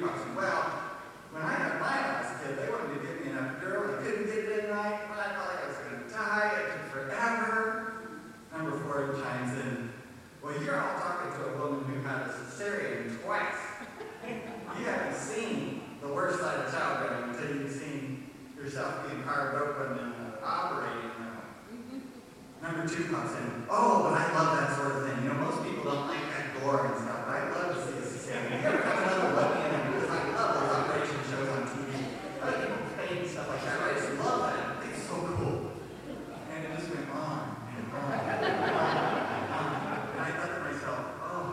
pops in. Well, when I had my last kid, they wanted to get me an epidural. I couldn't get it in right. I felt like I was going to die. It took forever. Number 4 chimes in. Well, you're all talking to a woman who had a cesarean twice. You haven't seen the worst side of childbearing until you've seen yourself being carved open in an operating room. Number 2 pops in. Oh, but I love that sort of thing. You know, most people don't like that gore and stuff, but I love to see a cesarean. You ever have another look in it? Because I love those operation shows on TV. Other people paint and stuff like that. I just love that. I think it's so cool. And it just went on and on and on. And I thought to myself, oh,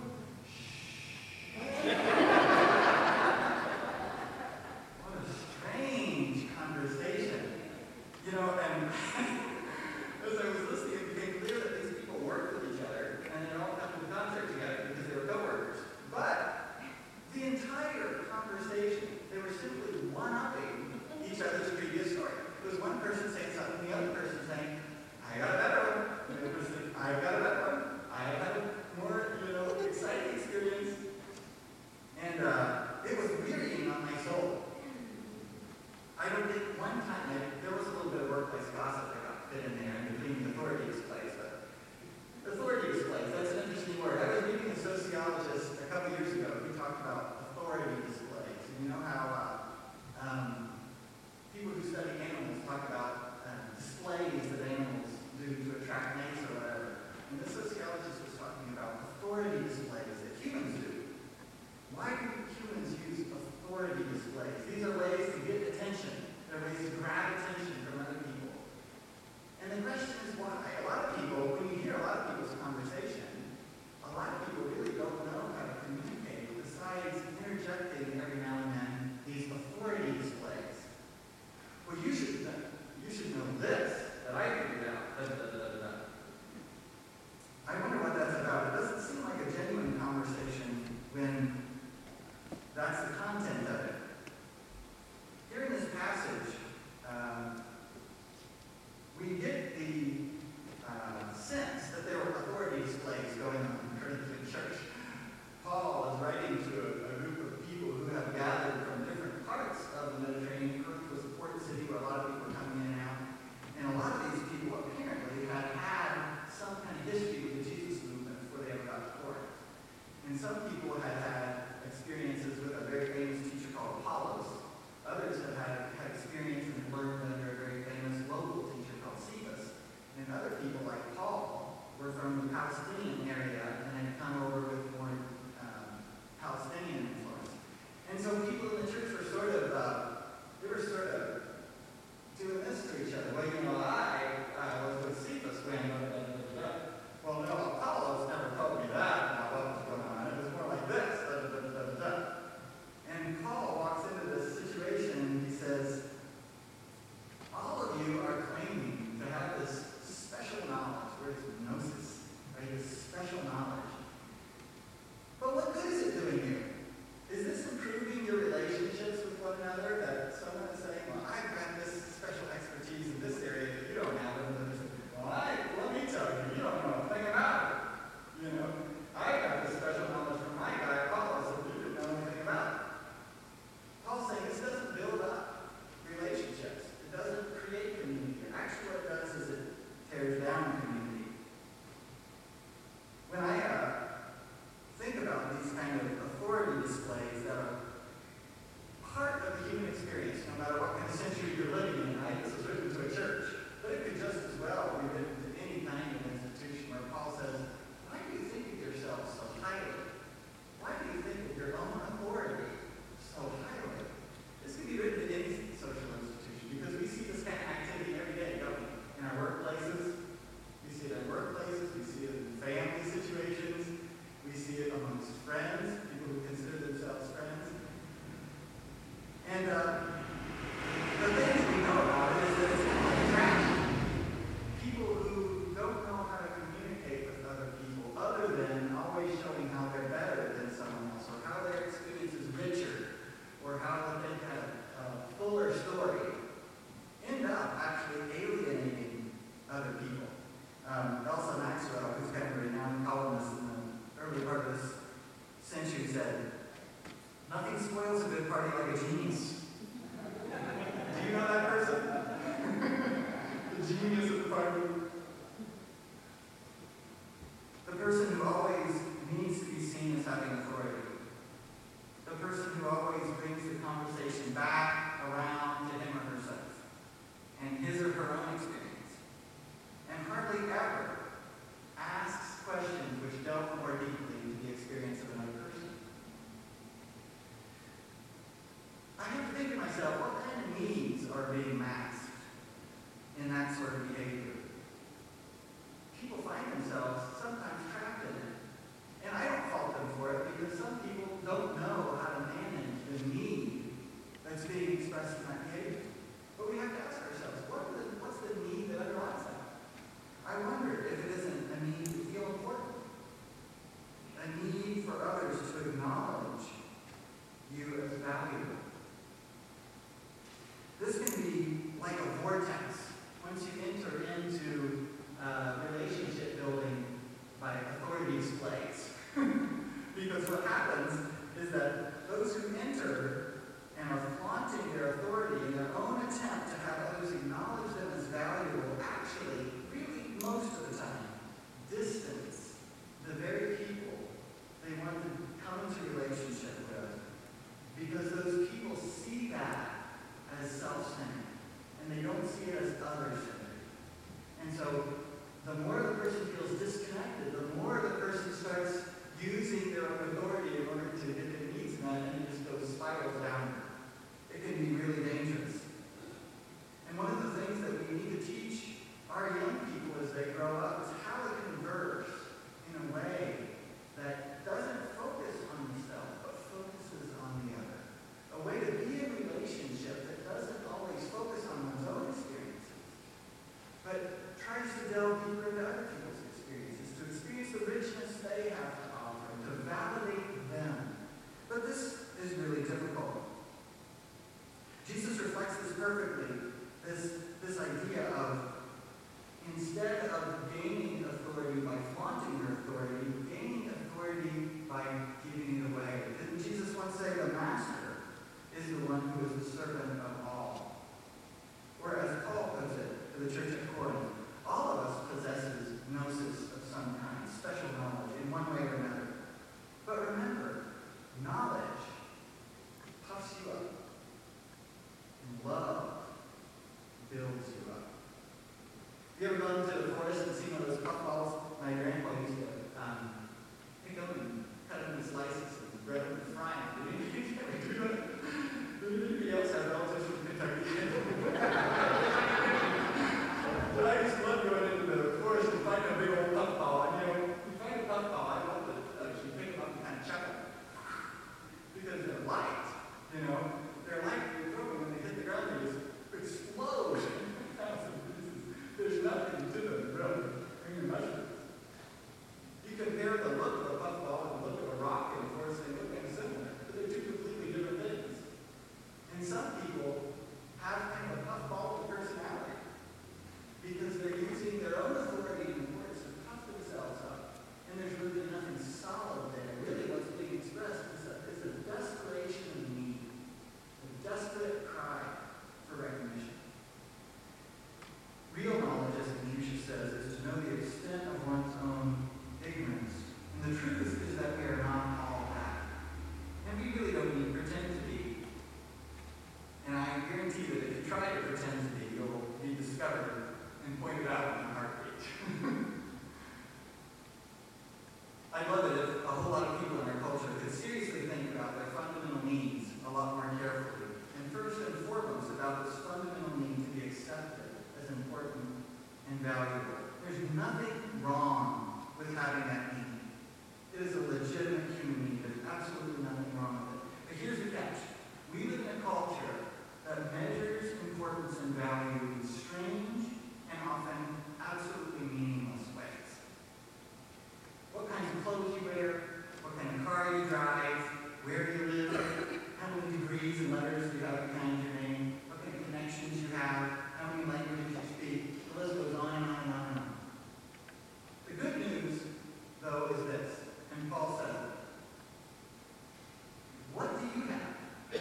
what a strange conversation. You know, and as I was listening, it became clear that these people worked with each other and they all come to concert together because they were coworkers. But the entire conversation, they were simply one-upping each other's previous story. It was one person saying something, the other person saying, I got a better one. The other person saying, I've got a better one. I had a more, exciting experience. And it was wearying on my soul. I don't think one time, there was a little bit of workplace gossip that got fit in there in between the authority displays, but authority displays, that's an interesting word. I was reading a sociologist a couple years ago who talked about authority displays. And you know how people who study animals talk about displays that animals do to attract mates or whatever. And this sociologist was talking about authority displays that humans do. Why do humans use authority displays? These are ways to get attention. They're ways to grab attention from other people. And the question is why? A lot of people, when you hear a lot of people's conversation, a lot of people really don't know how to communicate besides interjecting every now and then these authority displays. Well, you should know this, that I figured out. I wonder what that's about. It doesn't seem like a genuine conversation when that's the content of it. Here in this passage, we get the sense that there were authority displays going on in the Corinthian church. Paul is writing to a group of people who have gathered from different parts of the Mediterranean. Corinth was a port city where a lot of people were coming in and out. And a lot of these people apparently had had some kind of history with the Jesus movement before they ever got to Corinth. And some people had had experiences with a very famous teacher called Apollos. Others have had experience and learned under a very famous local teacher called Cephas. And other people like Paul were from the Palestinian area and had come over with more Palestinian influence. And so people in the church were sort of doing this to each other. Well, I was with Cephas when, well, no, Apollos never told me that about what was going on. It was more like this, And Paul walks into this situation and he says, all of you are claiming to have this special knowledge, where's gnosis, right? This special knowledge. But what good is it doing you? Is this improving your relationship throws a good party like a genius. Do you know that person? The genius of the party. The person who always needs to be seen as having authority. The person who always brings the conversation back around to him or herself and his or her own experience. And hardly ever asks questions which delve more deeply into the experience of another person. I have to think to myself, what kind of needs are being masked in that sort of behavior? People find themselves sometimes trapped in it. And I don't fault them for it because some people don't know how to manage the need that's being expressed in that behavior. But we have to ask ourselves, what's the need that underlies that? I wonder if it isn't a need to feel important, a need for others to acknowledge you as valuable. This can be like a vortex once you enter into relationship building by authority displays. Because what happens is that those who enter and are flaunting their authority in their own attempt to have others acknowledge them as valuable actually, really most of the time, distance the very people they want to come into relationship with. Because those people see that as self-centered, and they don't see it as other-centered. And so, the more the person feels disconnected, the more the person starts using their own authority in order to get their needs met, and it just spirals down. It can be really dangerous. And one of the things that we need to teach our young people as they grow up is how to converse in a way that doesn't focus on the self, but focuses on the other. A way to be in a relationship that doesn't always focus on one's own experiences, but tries to delve deeper into other people's experiences, to experience the richness they have to offer, to validate them. But this is really difficult. Jesus reflects this perfectly, this idea of instead of gaining authority by flaunting your authority, gaining authority by giving it away. Didn't Jesus once say the master is the one who is the servant of all? Or as Paul puts it to the church at Corinth, all of us possesses gnosis of some kind, special knowledge in one way or another. But remember, knowledge puffs you up, and love builds you up. You ever gone to the forest and seen one of those puffballs? My grandpa used to pick them and cut them into slices and bread them and fry them. Did anybody else have relatives from Kentucky? But I used to love going into the forest and finding a big old puffball. And you find a puffball, I love to actually pick them up and kind of chuck them. Because they're light, They're light when you throw them. When they hit the ground, they just explode. There's nothing to them, really. Bring your mushrooms. You compare the look of a puffball and the look of a rock in the forest, they look kind of similar. But they're two completely different things. And some people have kind of a puffball personality because they're using their own authority and importance to puff themselves up. And there's really nothing solid there. Really what's being expressed is a desperation of need, a desperate cry for recognition. Real knowledge, as Confucius says, is to know the extent of one's own ignorance. And the truth is that we are not all that. And we really don't need to pretend to be. And I guarantee that if you try to pretend to be, you'll be discovered and pointed out in a heartbeat. I'd love it if a whole lot of people in our culture could seriously think about their fundamental needs a lot more carefully. And first and foremost, about this fundamental need to be accepted as important and valuable. There's nothing wrong with having that need. It is a legitimate human need. There's absolutely nothing wrong with it. But here's the catch. We live in a culture that measures importance and value in strange and often absolutely meaningless ways. What kinds of clothes you wear, what kind of car you drive, where you live, how many degrees and letters you have behind your name, what kind of connections you have, how many languages you speak. The list goes on and on and on and on. The good news, though, is this, and Paul says it. What do you have?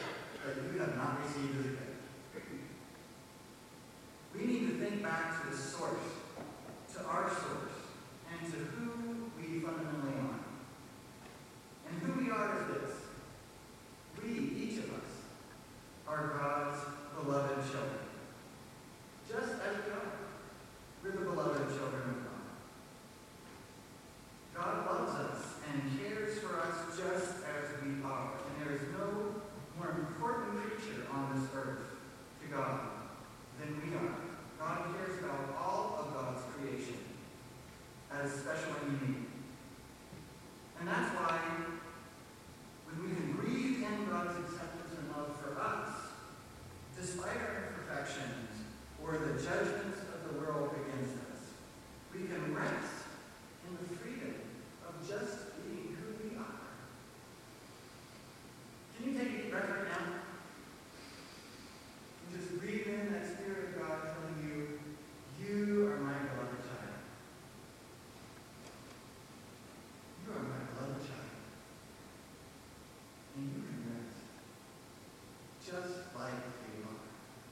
just like you are.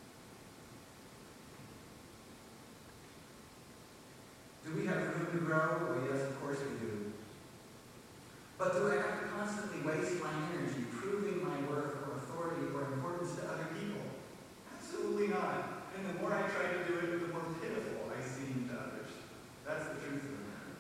Do we have room to grow? Well, yes, of course we do. But do I have to constantly waste my energy proving my worth or authority or importance to other people? Absolutely not. And the more I try to do it, the more pitiful I seem to others. That's the truth of the matter.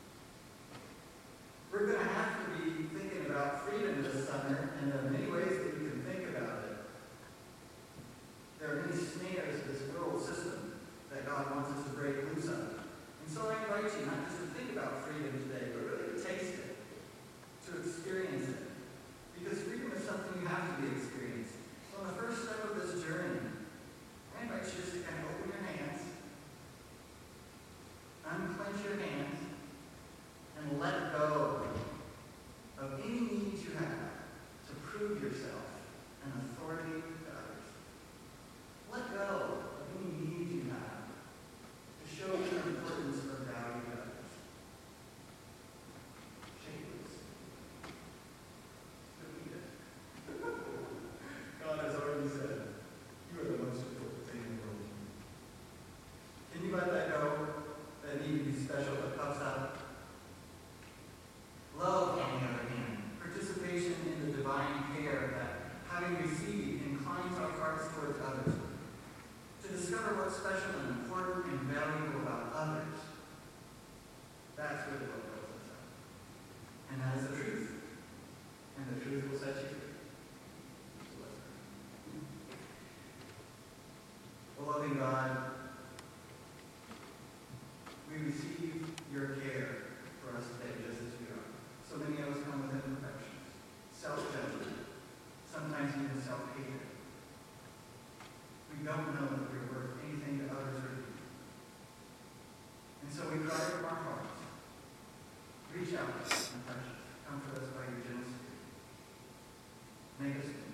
We're going to have to be thinking about freedom this summer, and there are many ways that we can think about it. There are many snares of this world system that God wants us to break loose of. And so I invite you not just to think about freedom today, but really to taste it, to experience it. Because freedom is something you have to be experienced. So on the first step of this journey, I invite you just to kind of open your hands, unclench your hands, and let go of any needs you have to prove yourself an authority to others. Let go of any needs you have to show your importance or value to others. Shake loose. Defeat it. God has already said, you are the most important thing in the world. Can you let that go? That need to be special that puffs up. Love, on the other hand, participation in the divine care that, having received, inclines our hearts towards others. To discover what's special and important and valuable about others. That's really what builds us up. And that is the truth. And the truth will set you free. So let's pray. Beloved God, we receive your care for us today just as we are. So many of us come with imperfections, self-judgment, sometimes even self-hatred. We don't know that we're worth anything to others or you. And so we cry from our hearts. Reach out and touch us. Comfort us by your generous spirit. Make us